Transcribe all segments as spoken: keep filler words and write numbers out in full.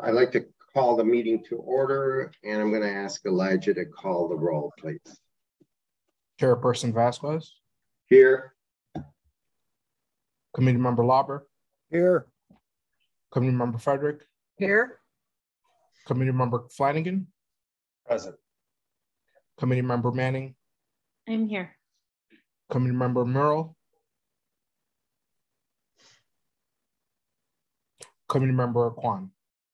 I'd like to call the meeting to order, and I'm going to ask Elijah to call the roll, please. Chairperson Vasquez. Here. Committee Member Lauber. Here. Committee Member Frederick. Here. Committee Member Flanagan. Present. Committee Member Manning. I'm here. Committee Member Murrell. Committee Member Kwan.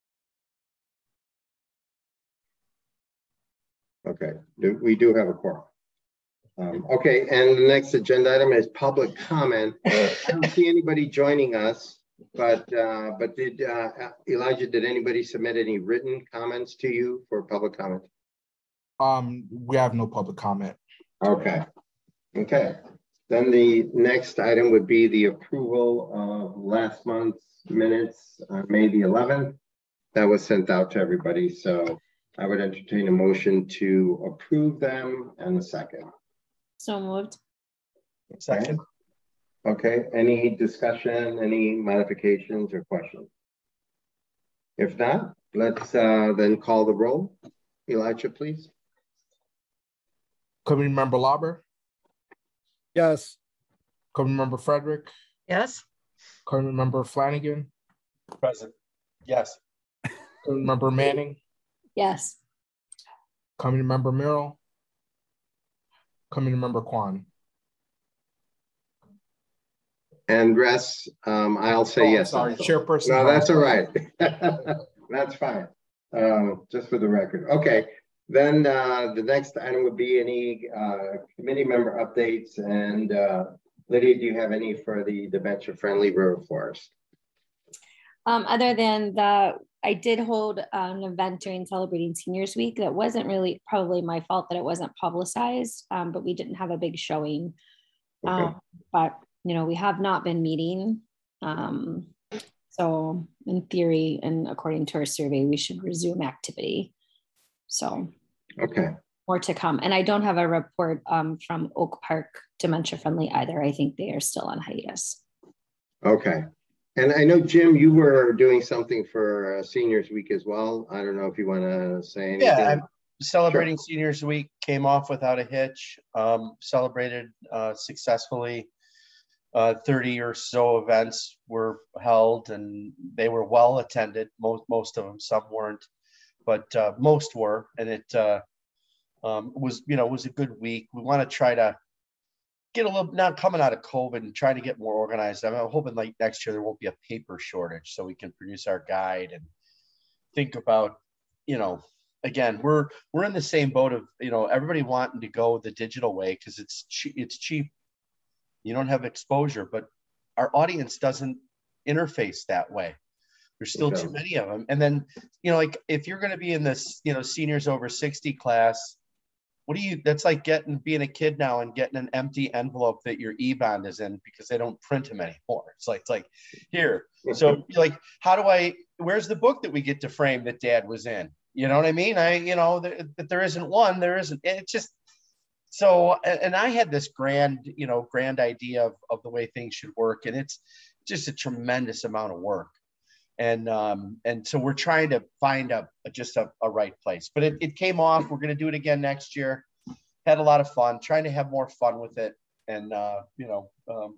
Okay, we do have a quorum. Um, okay, and the next agenda item is public comment. I don't see anybody joining us, but uh, but did uh, Elijah, did anybody submit any written comments to you for public comment? Um, we have no public comment. Okay, okay. Then the next item would be the approval of last month's minutes on May the eleventh. That was sent out to everybody, so I would entertain a motion to approve them and a second. So moved. Second. Okay, any discussion, any modifications or questions? If not, let's uh, then call the roll. Elijah, please. Committee Member Lauber. Yes. Committee Member Frederick. Yes. Committee Member Flanagan. Present. Yes. Committee Member Manning. Yes. Committee Member Murrell. Committee Member Kwan. And rest, um, I'll say Oh, yes. sorry, also. Chairperson. No, that's all right. That's fine. Um, just for the record. Okay. Then uh, the next item would be any uh, committee member updates. And uh, Lydia, do you have any for the dementia-friendly river forest? Um, other than the, I did hold an event during Celebrating Seniors Week that wasn't really probably my fault that it wasn't publicized, um, but we didn't have a big showing. Okay. Um, but, you know, we have not been meeting. Um, so in theory, and according to our survey, we should resume activity. So okay, more to come. And I don't have a report um, from Oak Park Dementia Friendly either. I think they are still on hiatus. Okay. And I know, Jim, you were doing something for uh, Seniors Week as well. I don't know if you want to say anything. Yeah, I'm celebrating sure. Seniors Week, came off without a hitch, um, celebrated uh, successfully. Uh, thirty or so events were held and they were well attended. Most, most of them, some weren't, but uh, most were. And it uh, um, was, you know, was a good week. We want to try to get a little, now coming out of COVID and trying to get more organized. I'm hoping like next year there won't be a paper shortage so we can produce our guide and think about, you know, again, we're we're in the same boat of, you know, everybody wanting to go the digital way because it's che- it's cheap. You don't have exposure, but our audience doesn't interface that way. There's still okay. too many of them. And then, you know, like if you're going to be in this, you know, seniors over sixty class, what do you, that's like getting, being a kid now and getting an empty envelope that your E-bond is in because they don't print them anymore. It's like, it's like here. So like, how do I, where's the book that we get to frame that dad was in? You know what I mean? I, you know, that th- there isn't one, there isn't, it's just, so, and I had this grand, you know, grand idea of, of the way things should work. And it's just a tremendous amount of work. And um, and so we're trying to find a, a just a, a right place. But it, it came off. We're going to do it again next year. Had a lot of fun, trying to have more fun with it. And, uh, you know, um,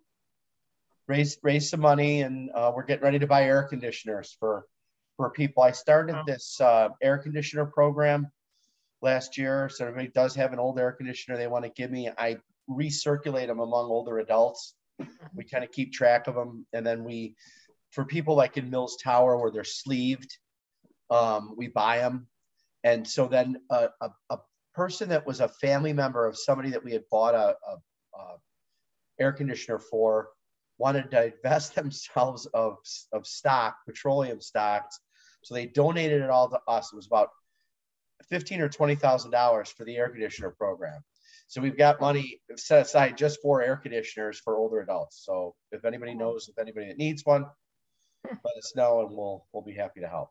raise raise some money. And uh, we're getting ready to buy air conditioners for, for people. I started this uh, air conditioner program last year. So everybody does have an old air conditioner they want to give me. I recirculate them among older adults. We kind of keep track of them. And then we, for people like in Mills Tower where they're sleeved, um, we buy them. And so then a, a, a person that was a family member of somebody that we had bought a, a, a air conditioner for wanted to divest themselves of, of stock, petroleum stocks. So they donated it all to us. It was about fifteen or twenty thousand dollars for the air conditioner program. So we've got money set aside just for air conditioners for older adults. So if anybody knows, if anybody that needs one, let us know and we'll we'll be happy to help.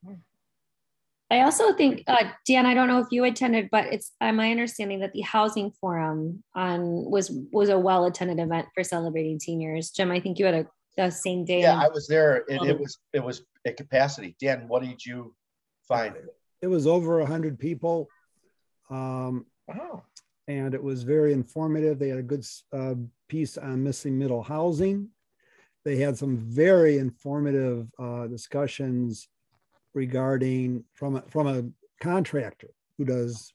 I also think, uh, Dan, I don't know if you attended, but it's uh, my understanding that the housing forum on was was a well-attended event for Celebrating Seniors. Jim, I think you had a the same day? Yeah, I was there. It, Oh. it was, it was at capacity. Dan, what did you find? It was over a hundred people. Um, Wow. and it was very informative. They had a good uh, piece on missing middle housing. They had some very informative uh, discussions regarding from a, from a contractor who does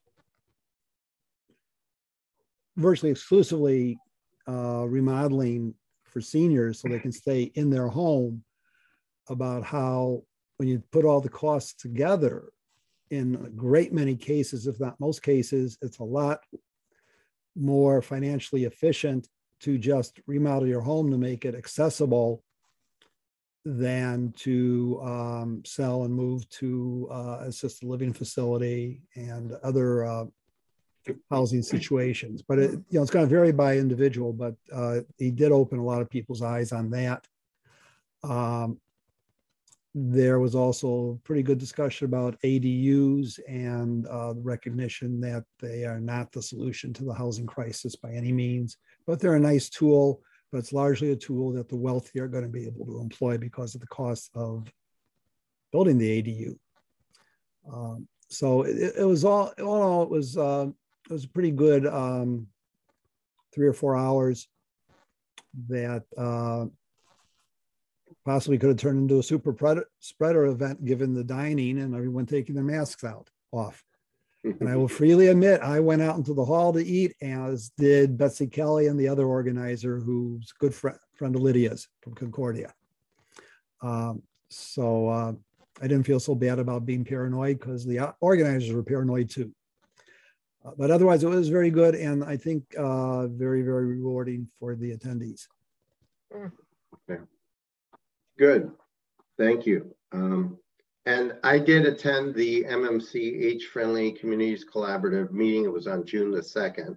virtually exclusively uh, remodeling for seniors so they can stay in their home, about how when you put all the costs together, in a great many cases, if not most cases, it's a lot more financially efficient to just remodel your home to make it accessible than to um, sell and move to uh, assisted living facility and other uh, housing situations. But it, you know, it's going to vary by individual, but uh, he did open a lot of people's eyes on that. Um, there was also pretty good discussion about A D Us and uh, the recognition that they are not the solution to the housing crisis by any means, but they're a nice tool, but it's largely a tool that the wealthy are going to be able to employ because of the cost of building the A D U. Um, so it, it was all, all in all, it was, uh, it was a pretty good um, three or four hours that uh, possibly could have turned into a super spreader event given the dining and everyone taking their masks out off. And I will freely admit, I went out into the hall to eat, as did Betsy Kelly and the other organizer, who's a good friend, friend of Lydia's from Concordia. Um, so uh, I didn't feel so bad about being paranoid because the organizers were paranoid too. Uh, but otherwise, it was very good, and I think uh, very, very rewarding for the attendees. Okay. Good, thank you. Um, and I did attend the M M C Age Friendly Communities Collaborative meeting. It was on June the second.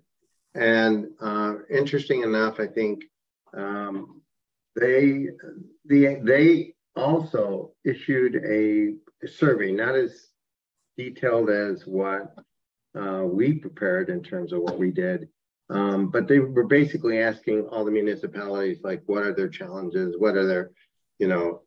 And uh, interesting enough, I think um, they, the, they also issued a, a survey, not as detailed as what uh, we prepared in terms of what we did. Um, but they were basically asking all the municipalities, like, what are their challenges? What are their, you know,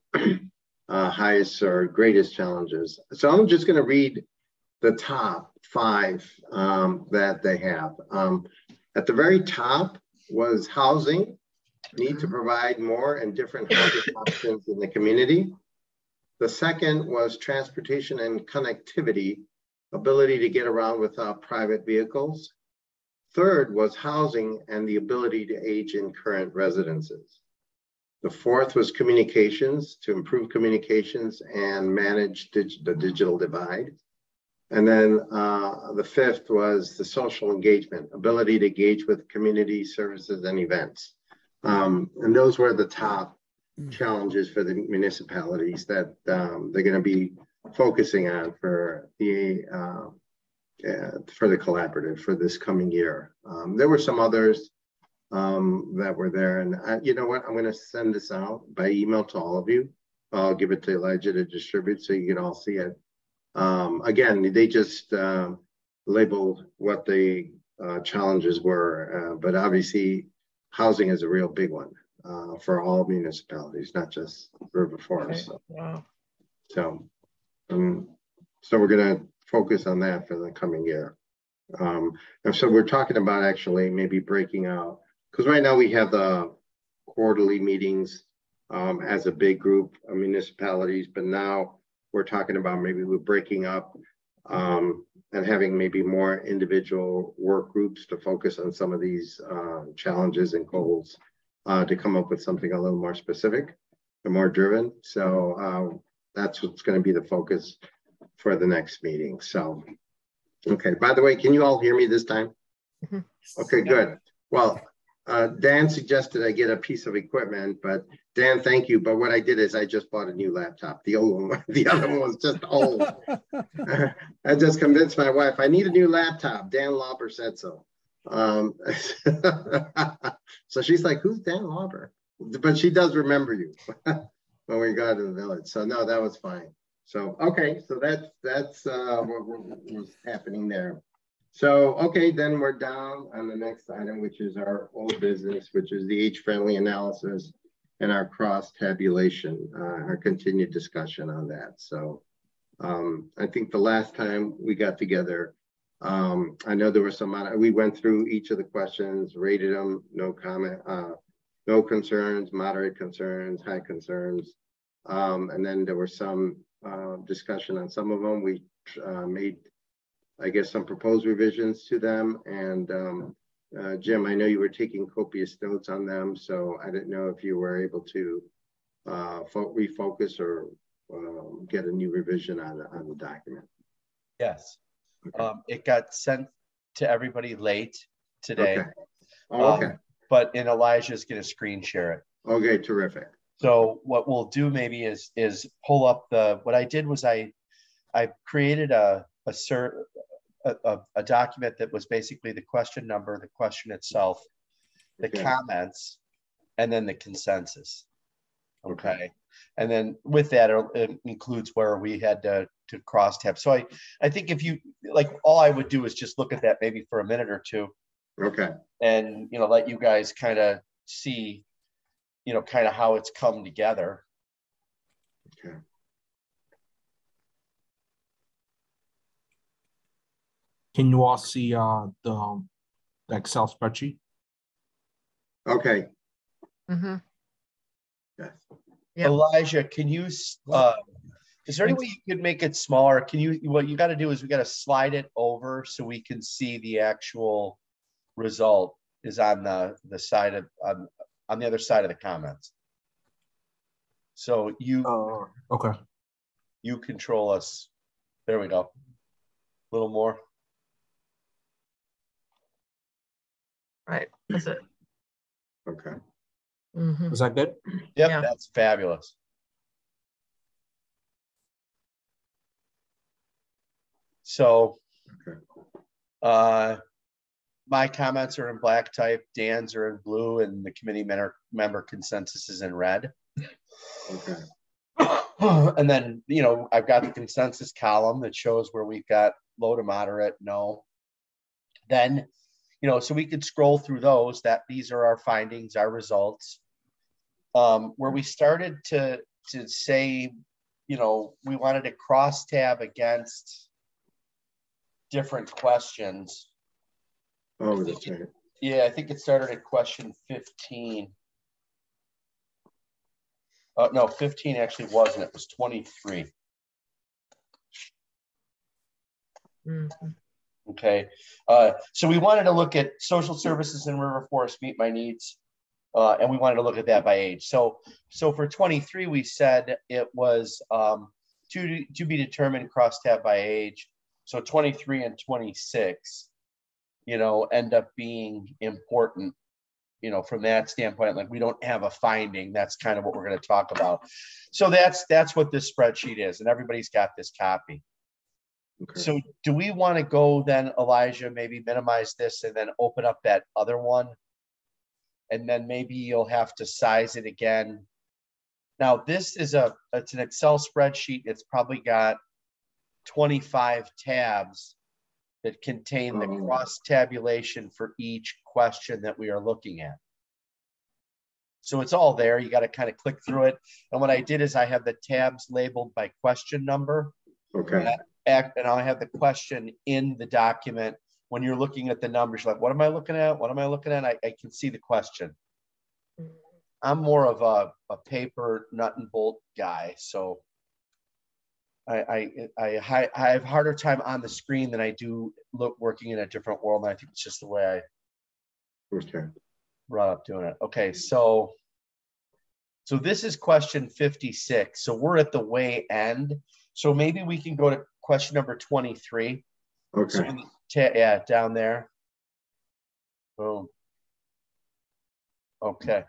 uh, highest or greatest challenges? So I'm just going to read the top five um, that they have. Um, at the very top was housing, need to provide more and different housing options in the community. The second was transportation and connectivity, ability to get around without private vehicles. Third was housing and the ability to age in current residences. The fourth was communications, to improve communications and manage dig the digital divide. And then uh, the fifth was the social engagement, ability to engage with community services and events. Um, and those were the top challenges for the municipalities that um, they're going to be focusing on for the uh, uh, for the collaborative for this coming year. Um, there were some others um, that were there, and I, you know what? I'm going to send this out by email to all of you. I'll give it to Elijah to distribute so you can all see it. Um, again, they just uh, labeled what the uh, challenges were, uh, but obviously housing is a real big one uh, for all municipalities, not just River Forest. So, Wow. so, um, so we're going to focus on that for the coming year. Um, and so we're talking about actually maybe breaking out, because right now we have the quarterly meetings um, as a big group of municipalities, but now we're talking about maybe we're breaking up um, and having maybe more individual work groups to focus on some of these uh, challenges and goals uh, to come up with something a little more specific and more driven. So uh, that's what's going to be the focus for the next meeting. So, okay, by the way, can you all hear me this time? Mm-hmm. Okay, good. Well, uh, Dan suggested I get a piece of equipment, but Dan, thank you. But what I did is I just bought a new laptop. The old one, the other one was just old. I just convinced my wife, I need a new laptop. Dan Lauber said so. Um, so she's like, who's Dan Lauber? But she does remember you when we got to the village. So no, that was fine. So, okay, so that's, that's uh, what, what was happening there. So, okay, then we're down on the next item, which is our old business, which is the age-friendly analysis and our cross tabulation, uh, our continued discussion on that. So um, I think the last time we got together, um, I know there was some, we went through each of the questions, rated them, no comment, uh, no concerns, moderate concerns, high concerns. Um, and then there was some uh, discussion on some of them. We uh, made, I guess, some proposed revisions to them. And um, uh, Jim, I know you were taking copious notes on them, so I didn't know if you were able to uh, refocus or um, get a new revision on, on the document. Yes. Okay. Um, it got sent to everybody late today. Okay. Oh, okay. Um, but and Elijah's going to screen share it. Okay, terrific. So what we'll do maybe is is pull up the, what I did was I I created a a, cert, a, a, a document that was basically the question number, the question itself, the Okay. comments, and then the consensus. Okay. Okay. And then with that, it, it includes where we had to, to cross tab. So I, I think if you, like, all I would do is just look at that maybe for a minute or two Okay. and, you know, let you guys kind of see, you know, kind of how it's come together. Okay. Can you all see uh, the, um, the Excel spreadsheet? Okay. Mm-hmm. Yes. Yep. Elijah, can you, uh, is there any way you could make it smaller? Can you, what you got to do is we got to slide it over so we can see the actual result is on the, the side of, on, on the other side of the comments. So you, Uh, okay. you control us. There we go. A little more. Right. That's it. Okay. Mm-hmm. Is that good? Yep, Yeah. that's fabulous. So, Okay. uh, my comments are in black type, Dan's are in blue, and the committee member, member consensus is in red. Okay. And then, you know, I've got the consensus column that shows where we've got low to moderate, no. Then, you know, so we could scroll through those, that these are our findings, our results. Um, where we started to, to say, you know, we wanted to cross tab against different questions. Oh, that's right. Yeah, I think it started at question fifteen. Uh, no, fifteen actually wasn't, it was twenty-three. Mm-hmm. Okay, uh, so we wanted to look at social services in River Forest meet my needs, uh, and we wanted to look at that by age. So, so for twenty-three, we said it was um, to to be determined cross tab by age. So twenty-three and twenty-six, you know, end up being important, you know, from that standpoint. Like we don't have a finding. That's kind of what we're going to talk about. So that's that's what this spreadsheet is, and everybody's got this copy. Okay. So do we want to go then, Elijah, maybe minimize this and then open up that other one? And then maybe you'll have to size it again. Now this is a, it's an Excel spreadsheet. It's probably got twenty-five tabs that contain the Oh. cross tabulation for each question that we are looking at. So it's all there. You got to kind of click through it. And what I did is I have the tabs labeled by question number. Okay. And I'll have the question in the document. When you're looking at the numbers, you're like, what am I looking at? What am I looking at? I, I can see the question. I'm more of a, a paper nut and bolt guy. So I, I, I, I have a harder time on the screen than I do look working in a different world. And I think it's just the way I Okay. brought up doing it. Okay, so so this is question fifty-six. So we're at the way end. So maybe we can go to question number twenty-three. Okay. So in the ta- yeah, down there. Boom. Okay.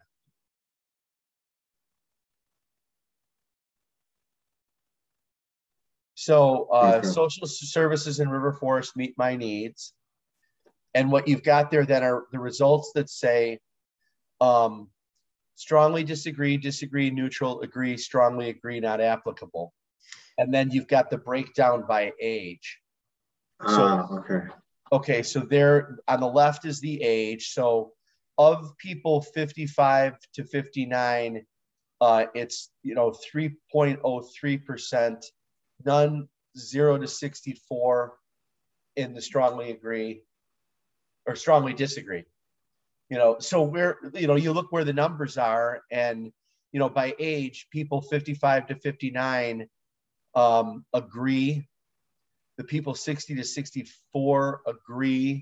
So uh, Okay. social services in River Forest meet my needs. And what you've got there then are the results that say um, strongly disagree, disagree, neutral, agree, strongly agree, not applicable. And then you've got the breakdown by age. So, Ah, okay. okay, so there on the left is the age. So of people fifty-five to fifty-nine, uh, it's, you know, three point oh three percent, none zero to sixty-four in the strongly agree or strongly disagree. You know, so we're, you know, you look where the numbers are, and, you know, by age, people fifty-five to fifty-nine um, agree. The people sixty to sixty-four agree.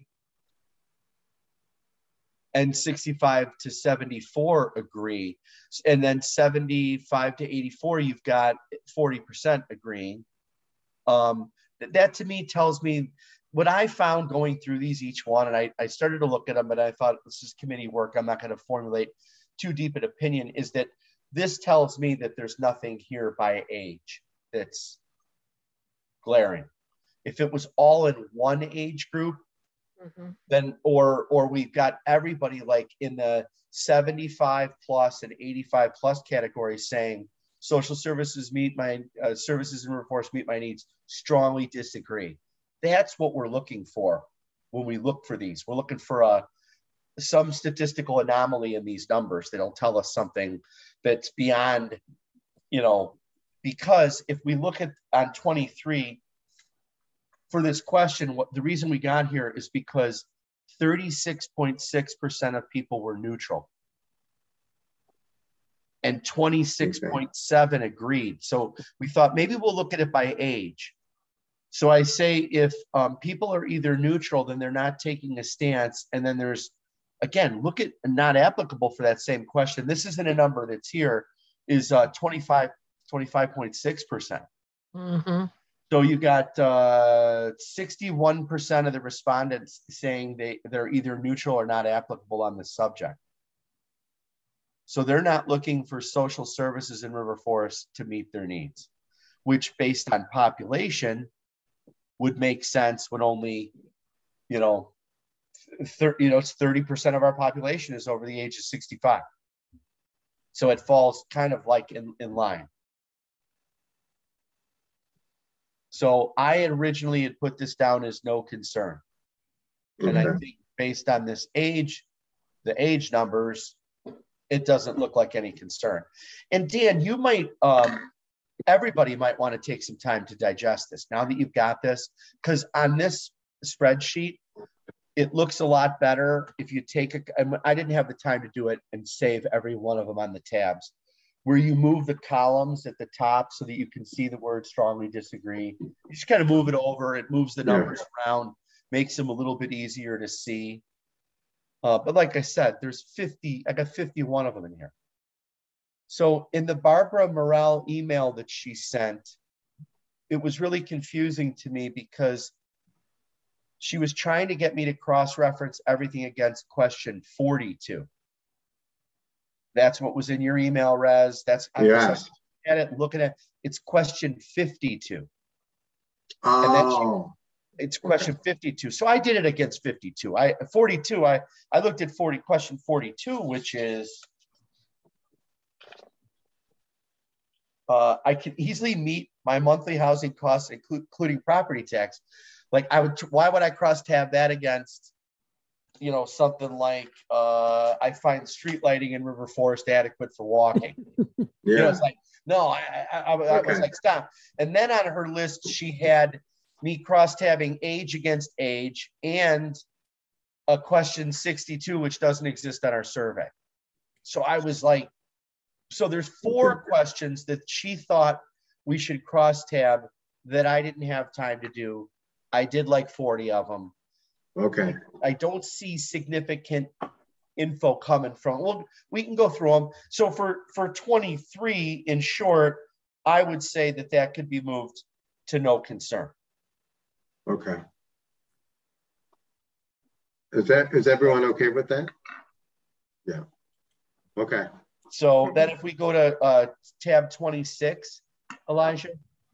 And sixty-five to seventy-four agree. And then seventy-five to eighty-four, you've got forty percent agreeing. Um, that to me tells me what I found going through these each one, and I, I started to look at them, but I thought this is committee work. I'm not going to formulate too deep an opinion, is that this tells me that there's nothing here by age that's glaring. If it was all in one age group, mm-hmm. then, or, or we've got everybody like in the seventy-five plus and eighty-five plus category saying social services meet my, uh, services and workforce meet my needs, strongly disagree. That's what we're looking for when we look for these. We're looking for a, some statistical anomaly in these numbers that'll tell us something that's beyond, you know, because if we look at on twenty-three for this question, what the reason we got here is because thirty-six point six percent of people were neutral and twenty-six point seven okay. agreed. So we thought maybe we'll look at it by age. So I say if um, people are either neutral, then they're not taking a stance. And then there's, again, look at not applicable for that same question. This isn't a number that's here, is uh, twenty-five, twenty-five point six percent. Mm-hmm. So you got uh, sixty-one percent of the respondents saying they, they're either neutral or not applicable on this subject. So they're not looking for social services in River Forest to meet their needs, which based on population would make sense when only, you know, thirty, you know, it's thirty percent of our population is over the age of sixty-five. So it falls kind of like in, in line. So I originally had put this down as no concern. And okay. I think based on this age, the age numbers, it doesn't look like any concern. And Dan, you might, um, everybody might want to take some time to digest this now that you've got this, because on this spreadsheet, it looks a lot better if you take a, I didn't have the time to do it and save every one of them on the tabs, where you move the columns at the top so that you can see the word strongly disagree. You just kind of move it over, it moves the numbers yeah. around, makes them a little bit easier to see. Uh, but like I said, there's fifty, I got fifty-one of them in here. So in the Barbara Morrell email that she sent, it was really confusing to me because she was trying to get me to cross-reference everything against question forty-two. That's what was in your email, Rez. That's I'm yes. at it, looking at it's question fifty-two. Oh. And then she, it's question fifty-two. So I did it against fifty-two. I forty-two. I I looked at forty question forty-two, which is uh, I can easily meet my monthly housing costs, including property tax. Like I would, why would I cross tab that against, you know, something like uh, I find street lighting in River Forest adequate for walking. Yeah. You know, it's like, no, I, I, I, I was like, stop. And then on her list, she had me cross-tabbing age against age and a question sixty-two, which doesn't exist on our survey. So I was like, so there's four questions that she thought we should cross-tab that I didn't have time to do. I did like forty of them. Okay. I don't see significant info coming from, well, we can go through them. So for, for twenty-three, in short, I would say that that could be moved to no concern. Okay. Is that, is everyone okay with that? Yeah. Okay. So then if we go to uh, tab twenty-six, Elijah.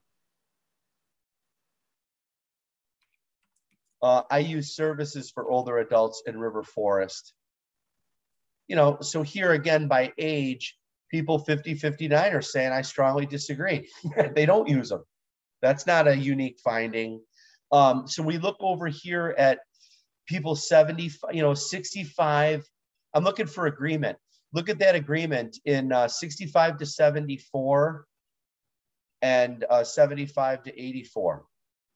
Uh, I use services for older adults in River Forest. You know, so here again, by age, people fifty, fifty-nine are saying, I strongly disagree. They don't use them. That's not a unique finding. Um, so we look over here at people seventy, you know, sixty-five. I'm looking for agreement. look at that agreement in uh, sixty-five to seventy-four and uh, seventy-five to eighty-four.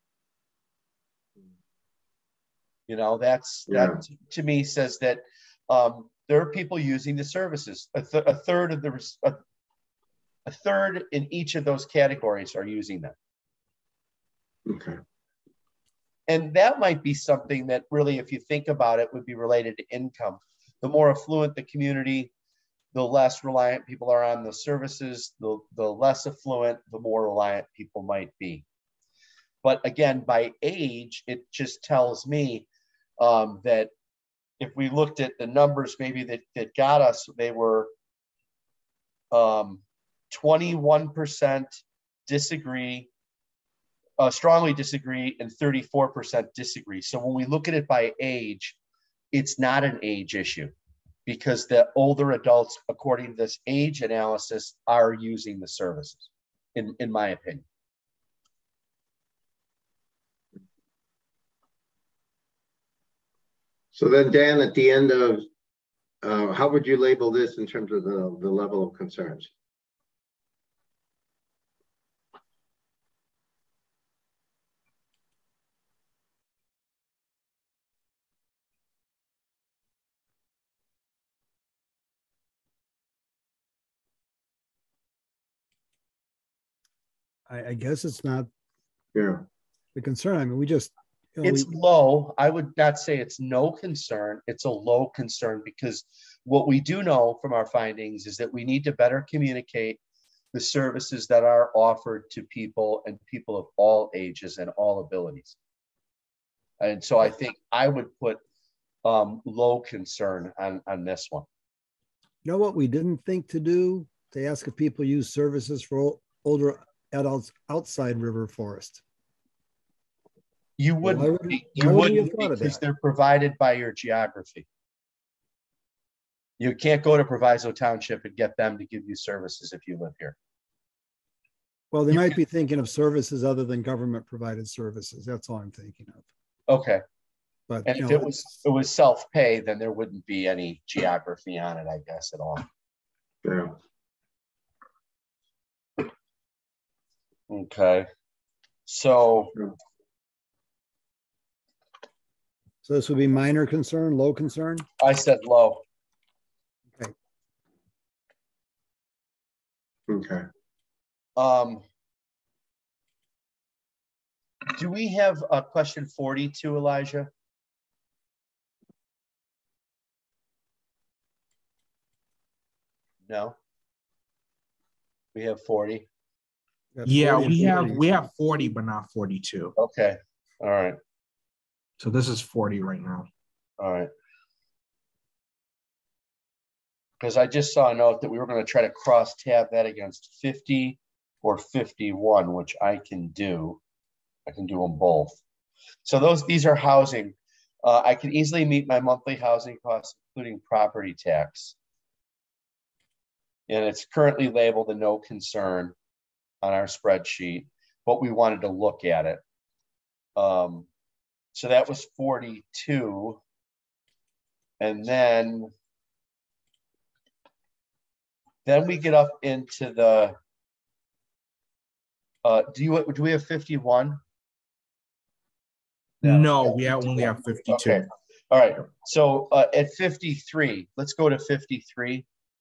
You know, that's Yeah. that to me says that um, there are people using the services. A, th a third of the a, a third in each of those categories are using them. Okay. And that might be something that really, if you think about it, would be related to income. The more affluent the community, the less reliant people are on the services, the, the less affluent, the more reliant people might be. But again, by age, it just tells me um, that if we looked at the numbers maybe that, that got us, they were um, twenty-one percent disagree, Uh, strongly disagree, and thirty-four percent disagree. So when we look at it by age, it's not an age issue because the older adults, according to this age analysis, are using the services, in, in my opinion. So then, Dan, at the end of, uh, how would you label this in terms of the, the level of concerns? I, I guess it's not Yeah. the concern. I mean, we just, you know, It's we, low. I would not say it's no concern. It's a low concern because what we do know from our findings is that we need to better communicate the services that are offered to people and people of all ages and all abilities. And so I think I would put um, low concern on, on this one. you know what we didn't think to do? To ask if people use services for ol- older adults outside River Forest. You Why wouldn't, would- be- why you would we have wouldn't thought of because that? they're provided by your geography. You can't go to Proviso Township and get them to give you services if you live here. Well, they You might be thinking of services other than government provided services. That's all I'm thinking of. Okay. But And you if know, it was it was self-pay, then there wouldn't be any geography on it, I guess, at all. Yeah. Okay. So so this would be minor concern, low concern. I said low. Okay. Okay. Um, do we have a question forty-two, Elijah? No. We have forty. Got Yeah, forty and we have, forty. we have forty, but not forty-two. Okay. All right. So this is forty right now. All right. Because I just saw a note that we were going to try to cross tab that against fifty or fifty-one, which I can do. I can do them both. So those, these are housing. Uh, I can easily meet my monthly housing costs, including property tax. And it's currently labeled a no concern on our spreadsheet, but we wanted to look at it. Um, so that was forty-two. And then, then we get up into the, uh, do you, do we have fifty-one? No, we have only have fifty-two. Okay. All right. So uh, at fifty-three, let's go to fifty-three.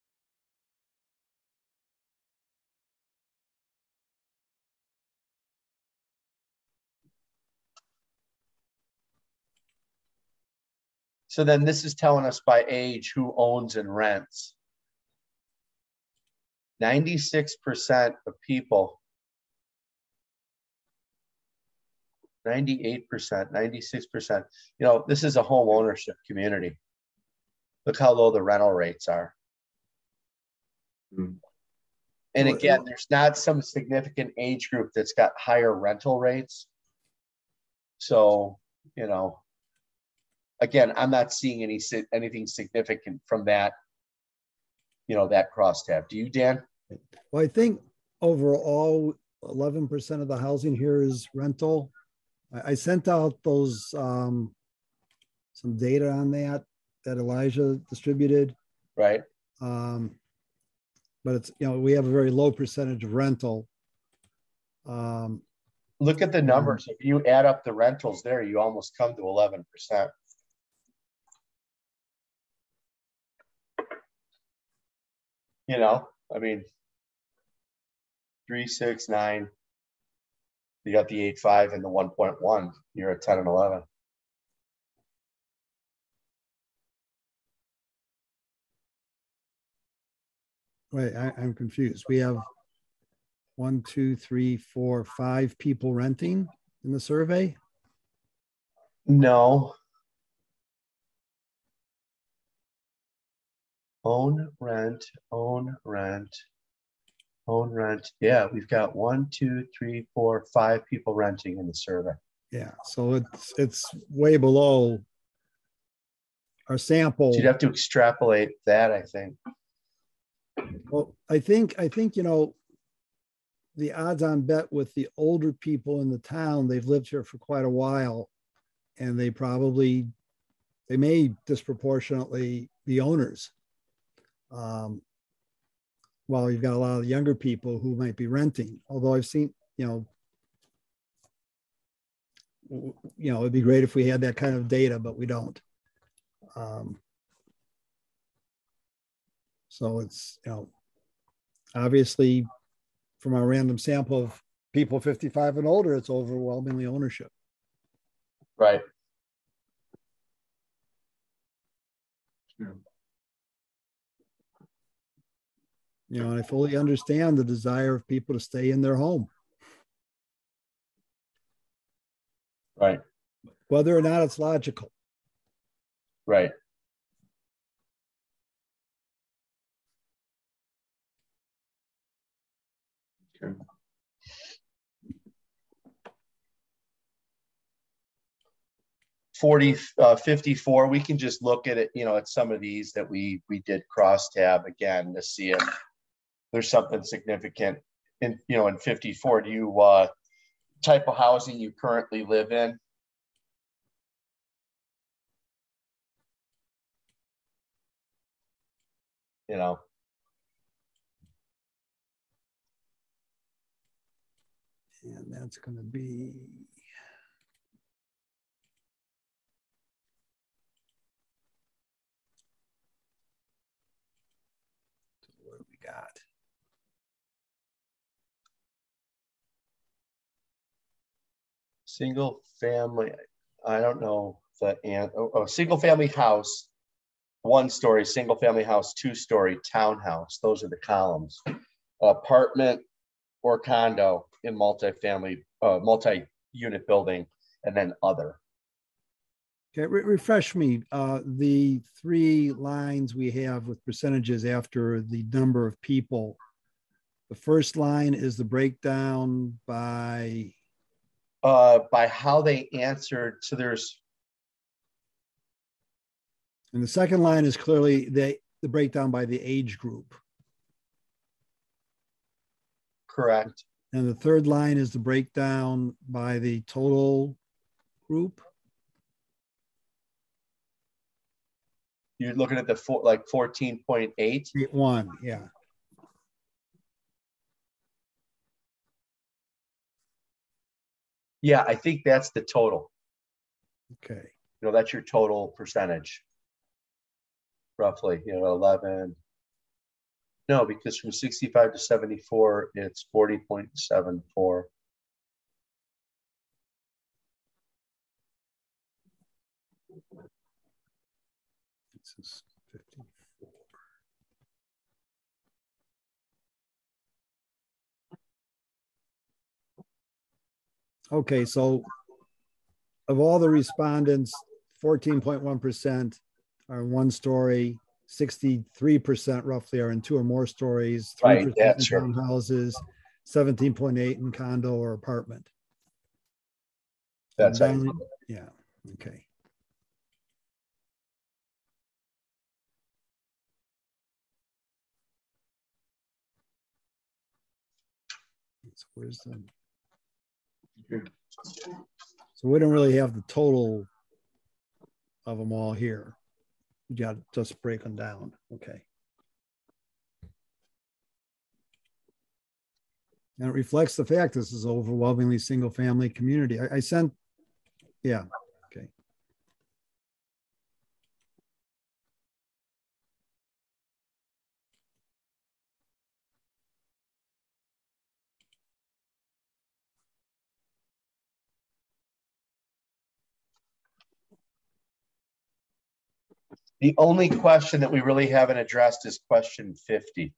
So then this is telling us by age who owns and rents. ninety-six percent of people, ninety-eight percent, ninety-six percent. You know, this is a home ownership community. Look how low the rental rates are. Hmm. And Well, again, there's not some significant age group that's got higher rental rates. So, you know, again, I'm not seeing any anything significant from that, you know, that crosstab. Do you, Dan? Well, I think overall, eleven percent of the housing here is rental. I, I sent out those, um, some data on that, that Elijah distributed. Right. Um, but it's, you know, we have a very low percentage of rental. Um, Look at the numbers. If you add up the rentals there, you almost come to eleven percent. You know, I mean, three, six, nine. You got the eight, five and the one point one. You're at ten and eleven. wait, I, I'm confused. We have one, two, three, four, five people renting in the survey. No. Own, rent, own, rent, own, rent. Yeah, we've got one, two, three, four, five people renting in the survey. Yeah, so it's it's way below our sample. So you'd have to extrapolate that, I think. Well, I think I think you know, the odds on bet with the older people in the town, they've lived here for quite a while, and they probably they may disproportionately be owners. Um, while you've got a lot of younger people who might be renting. Although I've seen, you know, you know, it'd be great if we had that kind of data, but we don't. Um, so it's, you know, obviously from our random sample of people fifty-five and older, it's overwhelmingly ownership. Right. Yeah. You know, and I fully understand the desire of people to stay in their home, Right. whether or not it's logical. Right. Okay. forty, uh, fifty-four, we can just look at it, you know, at some of these that we, we did cross tab again to see if there's something significant in, you know, in fifty-four. Do you, uh, type of housing you currently live in? You know, And that's going to be, what do we got? single family, I don't know the, and, oh, oh, single family house, one story, single family house, two story, townhouse. Those are the columns. Apartment or condo in multifamily, uh, multi-unit building, and then other. Okay, re refresh me. Uh, the three lines we have with percentages after the number of people. The first line is the breakdown by. Uh, by how they answered. So there's. And the second line is clearly the, the breakdown by the age group. Correct. And the third line is the breakdown by the total group. You're looking at the four, like fourteen point eight. One, yeah. Yeah, I think that's the total. Okay. You know, that's your total percentage. Roughly, you know, eleven. No, because from sixty-five to seventy-four, it's forty point seven four. This is fifty-four. Okay, so of all the respondents, fourteen point one percent are in one story, sixty-three percent roughly are in two or more stories, three percent Right, in sure. townhouses, seventeen point eight in condo or apartment. That's And how then, yeah, okay. So where's the, so we don't really have the total of them all here. We got to just break them down. Okay. And it reflects the fact this is overwhelmingly single family community. I, I sent, yeah, okay. The only question that we really haven't addressed is question fifty.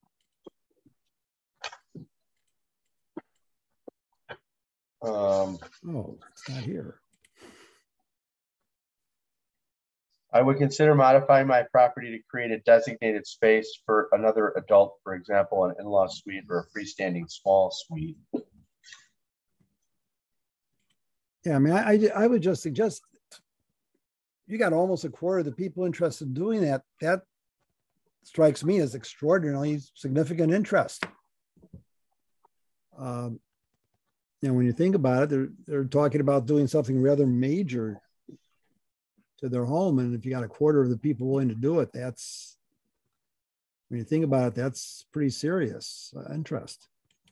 Um, Oh, it's not here. I would consider modifying my property to create a designated space for another adult, for example, an in-law suite or a freestanding small suite. Yeah, I mean, I, I, I would just suggest you got almost a quarter of the people interested in doing that. That strikes me as extraordinarily significant interest. Um, you know, when you think about it, they're they're talking about doing something rather major to their home, and if you got a quarter of the people willing to do it, that's, when you think about it, that's pretty serious uh, interest.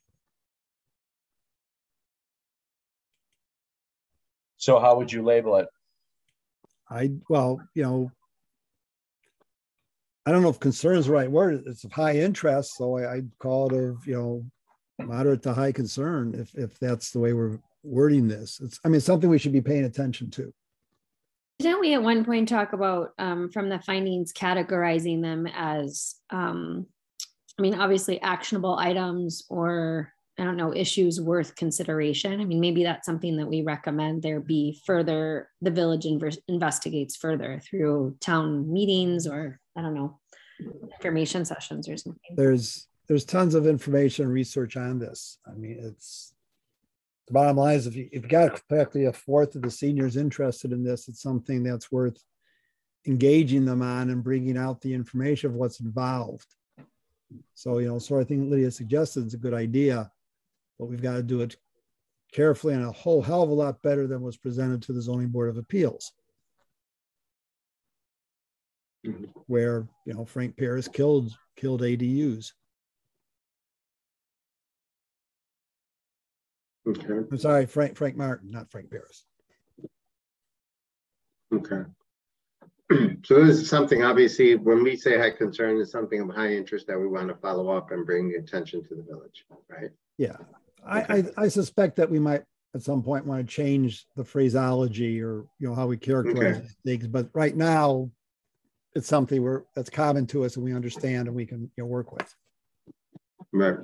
So how would you label it? I, well, you know, I don't know if concern is the right word. It's of high interest, so I, I'd call it of, you know, moderate to high concern, if if that's the way we're wording this. It's, I mean, it's something we should be paying attention to. Didn't we at one point talk about um, from the findings categorizing them as, um, I mean, obviously actionable items or, I don't know, issues worth consideration? I mean, maybe that's something that we recommend there be further, the village inv- investigates further through town meetings or, I don't know, information sessions or something. There's there's tons of information and research on this. I mean, it's, the bottom line is if you, if you got practically a fourth of the seniors interested in this, it's something that's worth engaging them on and bringing out the information of what's involved. So, you know, so I think Lydia suggested it's a good idea, but we've got to do it carefully and a whole hell of a lot better than was presented to the Zoning Board of Appeals, Mm-hmm. where, you know, Frank Paris killed killed A D Us. Okay, I'm sorry, Frank Frank Martin, not Frank Paris. okay. So this is something, obviously, when we say high concern, is something of high interest that we want to follow up and bring attention to the village, right? Yeah, I, Okay. I I suspect that we might at some point want to change the phraseology or, you know, how we characterize Okay. things, but right now it's something we're that's common to us and we understand and we can, you know, work with. Right.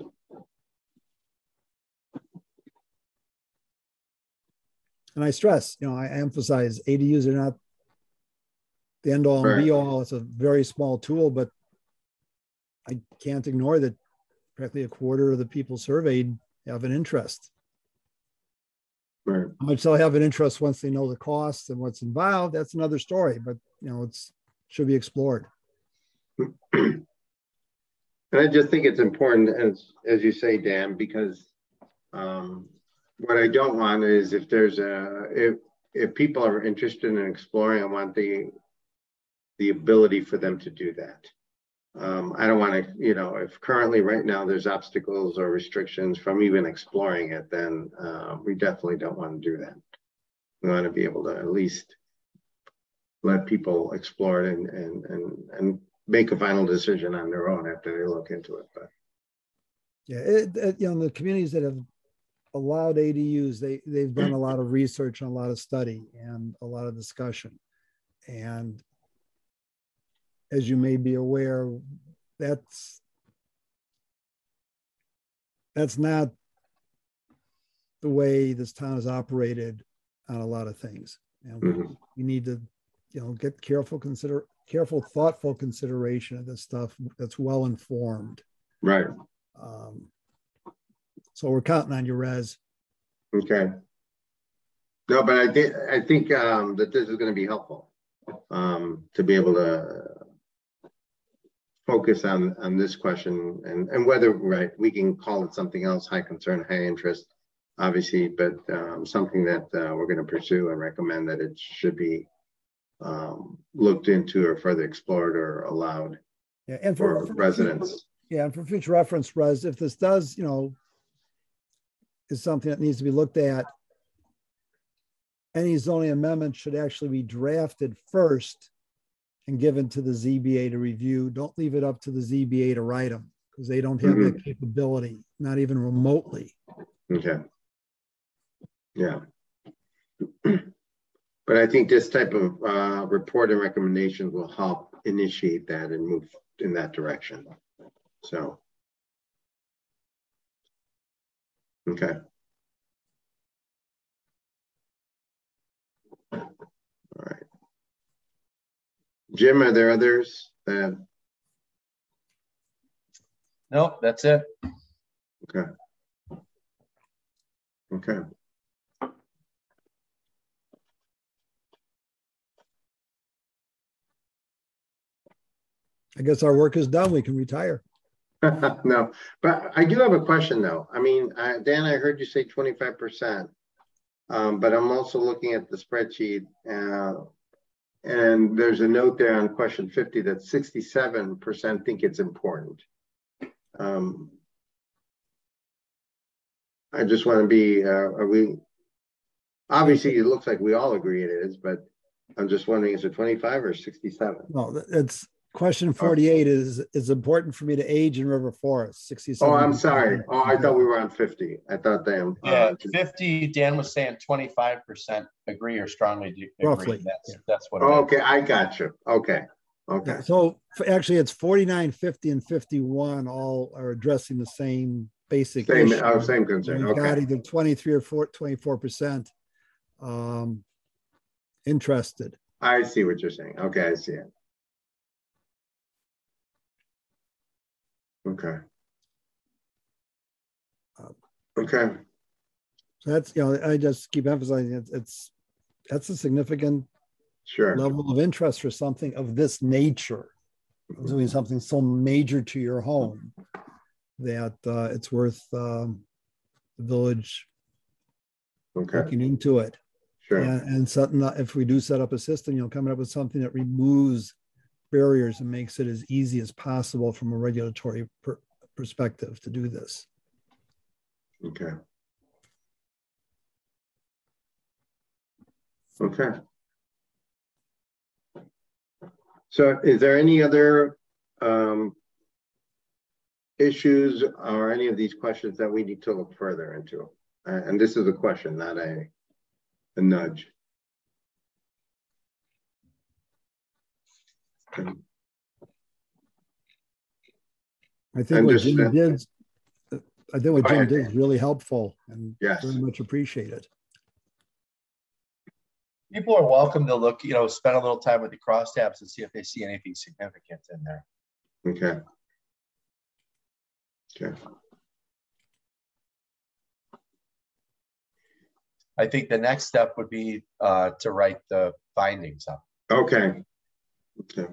And I stress, you know, I emphasize A D Us are not the end all and Right. be all. It's a very small tool, but I can't ignore that practically a quarter of the people surveyed have an interest. Right. How much they'll have an interest once they know the costs and what's involved, that's another story, but, you know, it's should be explored. And I just think it's important, as as you say, Dan, because um, what I don't want is if there's a if if people are interested in exploring, I want the the ability for them to do that. Um, I don't want to, you know, if currently right now there's obstacles or restrictions from even exploring it, then uh, we definitely don't want to do that. We want to be able to at least let people explore it and and and and make a final decision on their own after they look into it. But Yeah, it, it, you know, the communities that have allowed A D Us, they they've done a lot of research and a lot of study and a lot of discussion. And as you may be aware, that's that's not the way this town is operated on a lot of things. And we, Mhm. we need to, you know, get careful consider careful, thoughtful consideration of this stuff that's well informed. right, Um, so we're counting on you, Rez. okay. No, but I think I think um, that this is going to be helpful um, to be able to focus on on this question and and whether right we can call it something else, high concern, high interest, obviously, but um, something that uh, we're going to pursue and recommend that it should be um, looked into or further explored or allowed Yeah, and for for, for residents. yeah, and for future reference, Rez, if this does, you know, is something that needs to be looked at. Any zoning amendment should actually be drafted first and given to the Z B A to review. Don't leave it up to the Z B A to write them because they don't have Mhm. that capability, not even remotely. Okay. Yeah. But I think this type of uh, report and recommendation will help initiate that and move in that direction. So, okay. All right. Jim, are there others that? Nope, that's it. Okay. Okay. I guess our work is done. We can retire. No, but I do have a question though. I mean, uh, Dan, I heard you say twenty-five percent, um, but I'm also looking at the spreadsheet uh, and there's a note there on question fifty that sixty-seven percent think it's important. Um, I just want to be, uh, are we, obviously it looks like we all agree it is, but I'm just wondering, is it twenty-five or sixty-seven? No, it's question forty-eight is, is important for me to age in River Forest, sixty-seven. Oh, I'm sorry. Oh, I thought we were on fifty. I thought them. Yeah, uh, fifty, Dan was saying twenty-five percent agree or strongly agree. Roughly, That's, yeah. that's what it Oh, is. okay, I got you. Okay, okay. Yeah, so f- actually it's forty-nine, fifty, and fifty-one all are addressing the same basic Same, issue. oh, same And concern. We've got Okay, either twenty-three or four, twenty-four percent um, interested. I see what you're saying. Okay, I see it. Okay. Okay. So that's, you know, I just keep emphasizing it's, it's that's a significant Sure. level of interest for something of this nature, doing something so major to your home that uh, it's worth um, the village Okay. looking into it. Sure. And, and something that if we do set up a system, you know, coming up with something that removes barriers and makes it as easy as possible from a regulatory per perspective to do this. Okay. Okay. So is there any other um, issues or any of these questions that we need to look further into? Uh, and this is a question, not a, a nudge. Okay. I think And what just, Jim uh, did, I think what Go Jim ahead. did is really helpful and Yes. very much appreciated. People are welcome to look, you know, spend a little time with the crosstabs and see if they see anything significant in there. Okay. Okay. I think the next step would be uh, to write the findings up. Okay. Okay.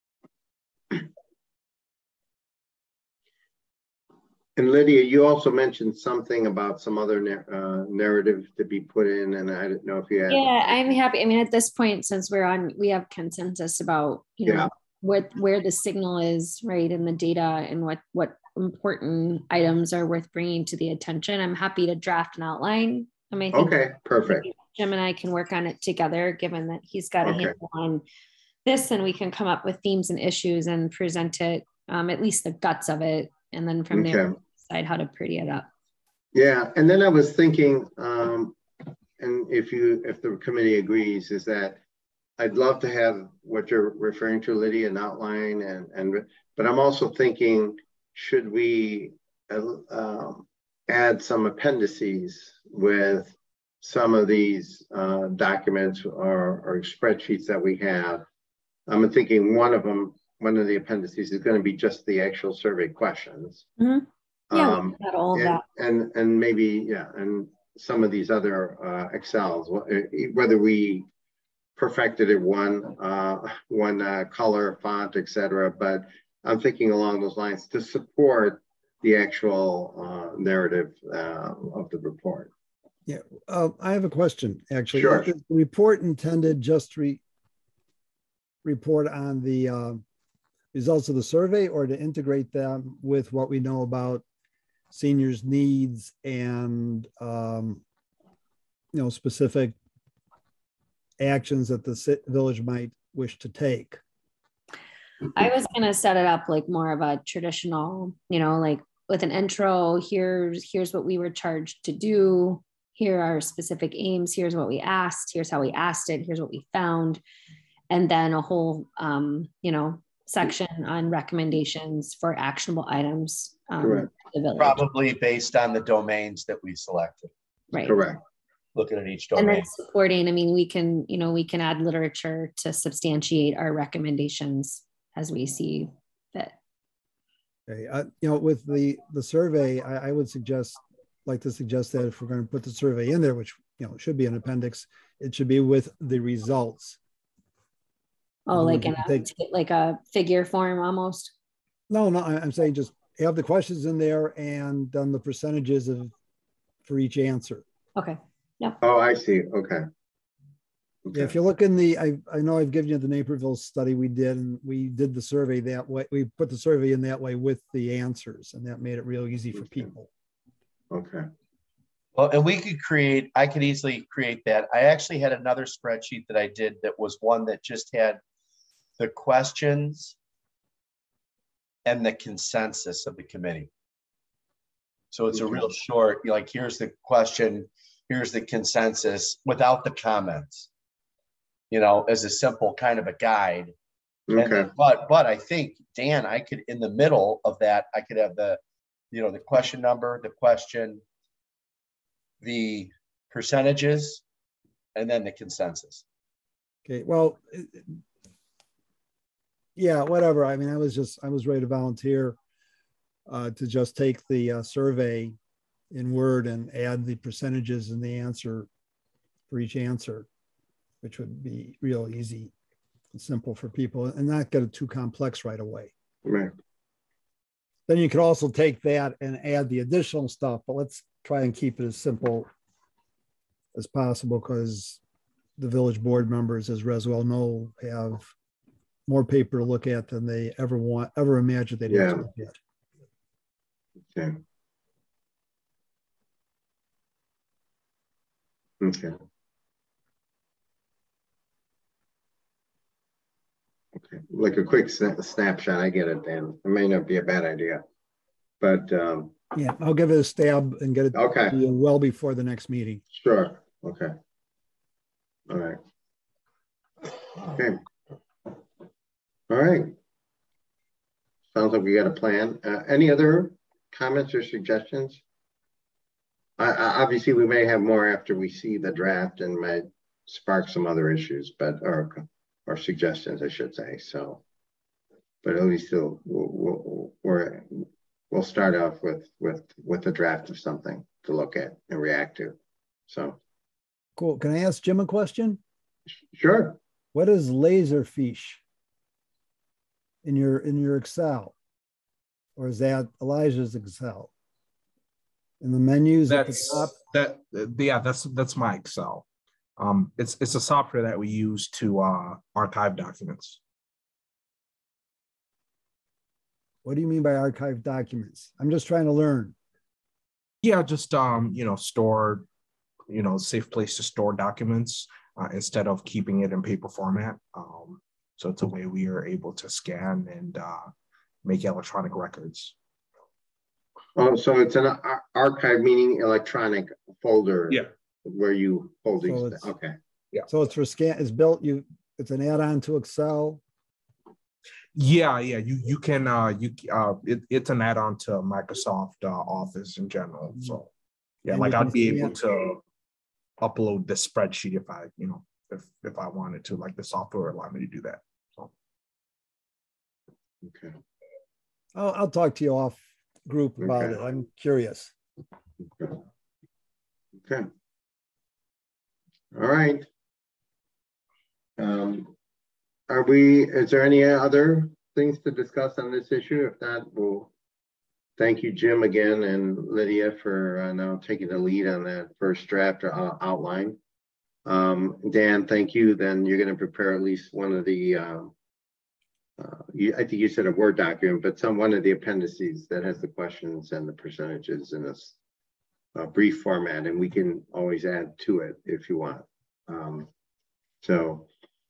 And Lydia, you also mentioned something about some other na uh, narrative to be put in, and I didn't know if you had. Yeah, I'm happy. I mean, at this point, since we're on, we have consensus about, you know, Yeah. what, where the signal is, right, and the data and what, what important items are worth bringing to the attention. I'm happy to draft an outline. I mean, I think Okay, perfect. Jim and I can work on it together, given that he's got a Okay. handle on this, and we can come up with themes and issues and present it, um, at least the guts of it, and then from there Okay. decide how to pretty it up. Yeah, and then I was thinking, um, and if you, if the committee agrees, is that I'd love to have what you're referring to, Lydia, an outline, and and but I'm also thinking, should we uh, um, add some appendices with some of these uh, documents or, or spreadsheets that we have? I'm thinking one of them, one of the appendices is going to be just the actual survey questions. Mhm. Yeah, we Um, got all of and, that. and and maybe, yeah, and some of these other uh, Excels, wh- whether we perfected it one, uh, one uh, color, font, et cetera. But I'm thinking along those lines to support the actual uh, narrative uh, of the report. Yeah, uh, I have a question, actually. Sure. Is the report intended just to re report on the uh, results of the survey, or to integrate them with what we know about seniors' needs and, um, you know, specific actions that the ci- village might wish to take. I was gonna set it up like more of a traditional, you know, like with an intro, here's, here's what we were charged to do. Here are specific aims. Here's what we asked. Here's how we asked it. Here's what we found. And then a whole, um, you know, section on recommendations for actionable items. um, Correct. for the village. Probably based on the domains that we selected, Right. Correct. looking at each And domain. then supporting, I mean, we can, you know, we can add literature to substantiate our recommendations as we see fit. Okay, uh, you know, with the, the survey, I, I would suggest, like to suggest that if we're going to put the survey in there, which, you know, should be an appendix, it should be with the results. Oh, other like words, in you a, can take- like a figure form almost. No, no, I- I'm saying just have the questions in there and then the percentages of, for each answer. Okay. Oh, I see. Okay. Yeah, if you look in the, I, I know I've given you the Naperville study we did, and we did the survey that way. We put the survey in that way with the answers, and that made it real easy for people. Okay. Well, and we could create, I could easily create that. I actually had another spreadsheet that I did that was one that just had the questions and the consensus of the committee. So it's a Okay. real short, like, here's the question, here's the consensus without the comments, you know, as a simple kind of a guide. And Okay. then- but, but I think, Dan, I could, in the middle of that, I could have the, you know, the question number, the question, the percentages, and then the consensus. Okay, well, it- it- yeah, whatever. I mean, I was just, I was ready to volunteer uh, to just take the uh, survey in Word and add the percentages and the answer for each answer, which would be real easy and simple for people and not get it too complex right away. Right. Then you could also take that and add the additional stuff, but let's try and keep it as simple as possible because the village board members, as Reswell know, have more paper to look at than they ever want, ever imagined they'd have to Yeah. look at. Okay. Okay. Okay. Like a quick sna- snapshot. I get it, Dan. It may not be a bad idea, but um, Yeah, I'll give it a stab and get it okay. to you well before the next meeting. Sure. Okay. All right. Okay. All right. Sounds like we got a plan. Uh, any other comments or suggestions? I, I, obviously, we may have more after we see the draft and might spark some other issues, but or or suggestions, I should say. So, but at least we'll we'll we're, we'll start off with with with a draft of something to look at and react to. So, Cool. Can I ask Jim a question? sure. What is Laserfiche in your in your Excel? Or is that Elijah's Excel? In the menus at the That's top? that. Yeah, that's that's my Excel. Um, it's it's a software that we use to uh, archive documents. What do you mean by archive documents? I'm just trying to learn. Yeah, just um, you know, store, you know, safe place to store documents uh, instead of keeping it in paper format. Um, so it's a way we are able to scan and uh, make electronic records. Oh, so it's an ar- archive, meaning electronic folder. Yeah. Where you hold these. So things. it's- Okay. So it's for scan, it's built, you, it's an add-on to Excel. Yeah, yeah, you you can uh, you uh, it, it's an add-on to Microsoft uh, Office in general. So yeah, And like you I'd can be scan- able to upload the spreadsheet if I, you know, if if I wanted to, like the software allow me to do that. So Okay. I'll, I'll talk to you off group about Okay. it. I'm curious. Okay. Okay. All right. Um, are we, is there any other things to discuss on this issue? If not, we'll thank you, Jim, again, and Lydia for uh, now taking the lead on that first draft or uh, outline. Um, Dan, thank you. Then you're going to prepare at least one of the uh, uh, you, I think you said a Word document, but some one of the appendices that has the questions and the percentages in this uh, brief format, and we can always add to it if you want. Um, so,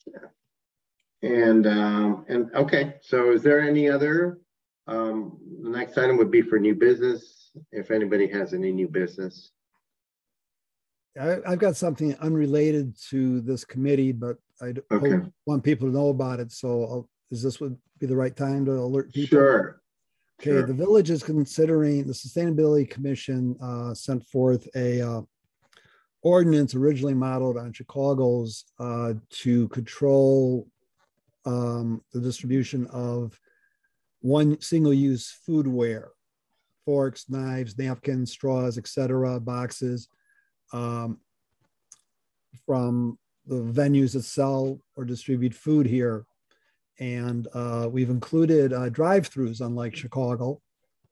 and um, and okay. So, is there any other? Um, the next item would be for new business. If anybody has any new business. I, I've got something unrelated to this committee, but I Okay. hope, want people to know about it. So I'll, is this would be the right time to alert people? Sure. Okay, Sure. the village is considering, the Sustainability Commission uh, sent forth a uh, ordinance originally modeled on Chicago's uh, to control um, the distribution of one single-use foodware, forks, knives, napkins, straws, et cetera, boxes, um, from the venues that sell or distribute food here. And uh, we've included uh, drive-throughs, unlike Chicago.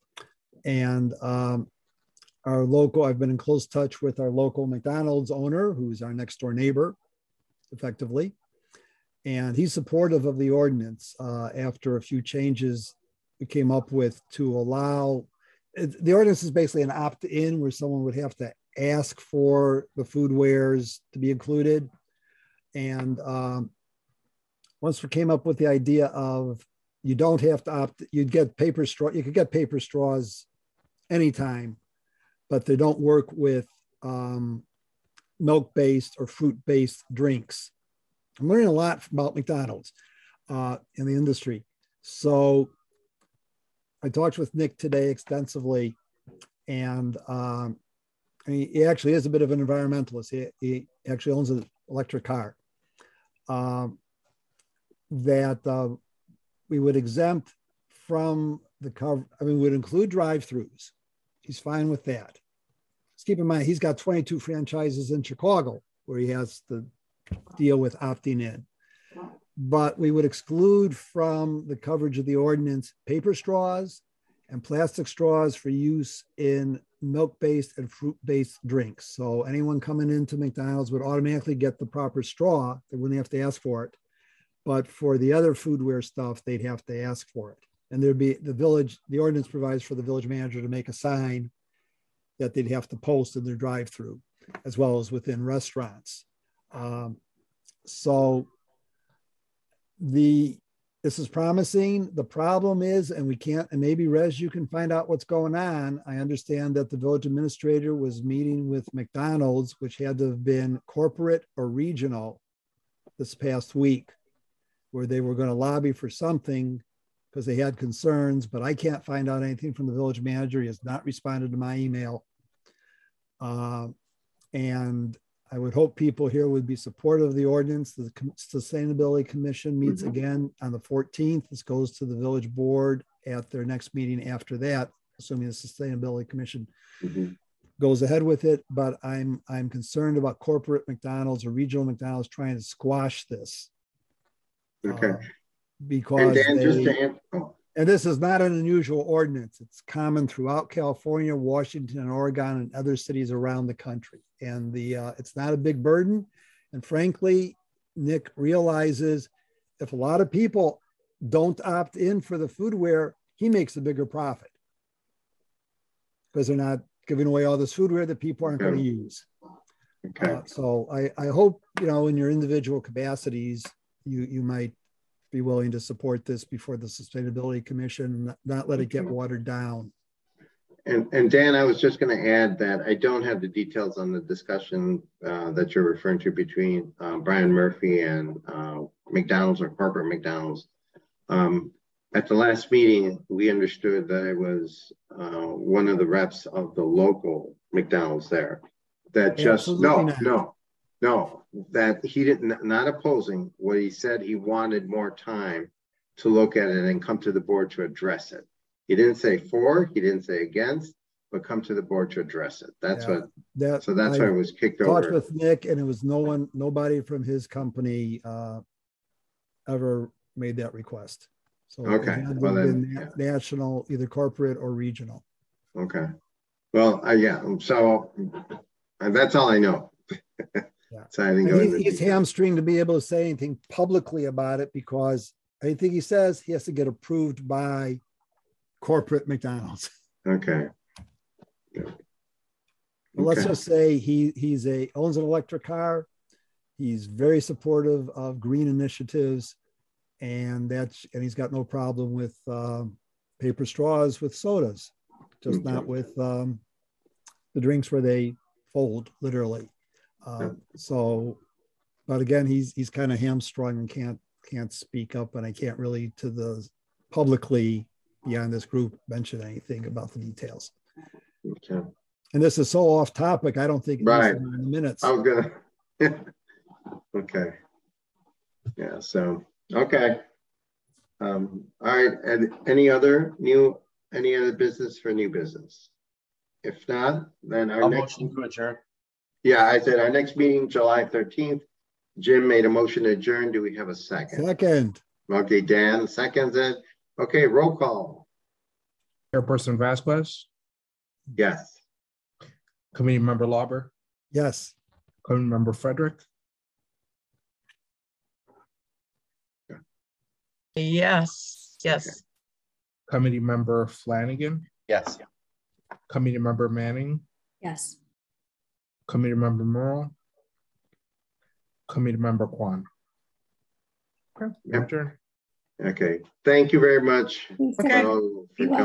And um, our local, I've been in close touch with our local McDonald's owner, who's our next door neighbor, effectively. And he's supportive of the ordinance uh, after a few changes we came up with to allow, it, the ordinance is basically an opt-in where someone would have to ask for the foodwares to be included. And um, once we came up with the idea of you don't have to opt, you'd get paper straw, you could get paper straws anytime, but they don't work with um, milk-based or fruit-based drinks. I'm learning a lot about McDonald's uh, in the industry. So I talked with Nick today extensively, and um, I mean, he actually is a bit of an environmentalist. He, he actually owns an electric car. Um, that uh, we would exempt from the cover, I mean, we would include drive-throughs. He's fine with that. Just keep in mind, he's got twenty-two franchises in Chicago where he has to deal with opting in. But we would exclude from the coverage of the ordinance paper straws and plastic straws for use in milk-based and fruit-based drinks. So anyone coming into McDonald's would automatically get the proper straw. They wouldn't have to ask for it. But for the other foodware stuff, they'd have to ask for it. And there'd be the village, the ordinance provides for the village manager to make a sign that they'd have to post in their drive-through, as well as within restaurants. Um, so the this is promising. The problem is, and we can't, and maybe Rez, you can find out what's going on. I understand that the village administrator was meeting with McDonald's, which had to have been corporate or regional this past week, where they were going to lobby for something because they had concerns, but I can't find out anything from the village manager. He has not responded to my email. Uh, and I would hope people here would be supportive of the ordinance. The Sustainability Commission meets mm-hmm. again on the fourteenth. This goes to the village board at their next meeting after that, assuming the Sustainability Commission mm-hmm. goes ahead with it. But I'm, I'm concerned about corporate McDonald's or regional McDonald's trying to squash this. Okay. Uh, because and Dan, they, just to answer, oh. and this is not an unusual ordinance. It's common throughout California, Washington, and Oregon, and other cities around the country. And the uh, it's not a big burden. And frankly, Nick realizes if a lot of people don't opt in for the foodware, he makes a bigger profit because they're not giving away all this foodware that people aren't okay. going to use. Okay. Uh, so I, I hope, you know, in your individual capacities, you, you might be willing to support this before the Sustainability Commission, not, not let it get watered down. And, and Dan, I was just going to add that I don't have the details on the discussion uh, that you're referring to between uh, Brian Murphy and uh, McDonald's or corporate McDonald's. Um, at the last meeting, we understood that it was uh, one of the reps of the local McDonald's there that just, Absolutely no, not. no, no, that he didn't, not opposing what he said. He wanted more time to look at it and come to the board to address it. He didn't say for, he didn't say against, but come to the board to address it. That's yeah, what, that, so that's I why it was kicked over. I talked with Nick, and it was no one, nobody from his company uh, ever made that request. So okay. it had well, then, been yeah. national, either corporate or regional. Okay. Well, uh, yeah, so uh, that's all I know. Yeah. So I think he, he's hamstringed to be able to say anything publicly about it because anything he says, he has to get approved by corporate McDonald's. Okay. But let's Okay. just say he he's a owns an electric car. He's very supportive of green initiatives, and that's and he's got no problem with um, paper straws with sodas, just Okay. not with um, the drinks where they fold literally. Um, Yeah. So, but again, he's he's kind of hamstrung and can't can't speak up, and I can't really to the publicly beyond this group mention anything about the details. Okay. And this is so off topic, I don't think it Right. needs to be in the minutes. I was gonna. Okay. Yeah, so, okay. Um, all right, and any other new, any other business for new business? If not, then our I'll next, motion to adjourn. yeah, I said our next meeting, July thirteenth. Jim made a motion to adjourn. Do we have a second? Second, Okay, Dan seconds it. Okay, roll call. Chairperson Vasquez, Yes. Committee Member Lauber, yes. Committee Member Frederick, Yes, yes. Committee Member Flanagan, Yes. Committee Member Manning, Yes. Committee Member Merle, Committee Member Kwan. Okay, Yep. adjourn. Okay, thank you very much. Thanks, Okay. all for You're welcome.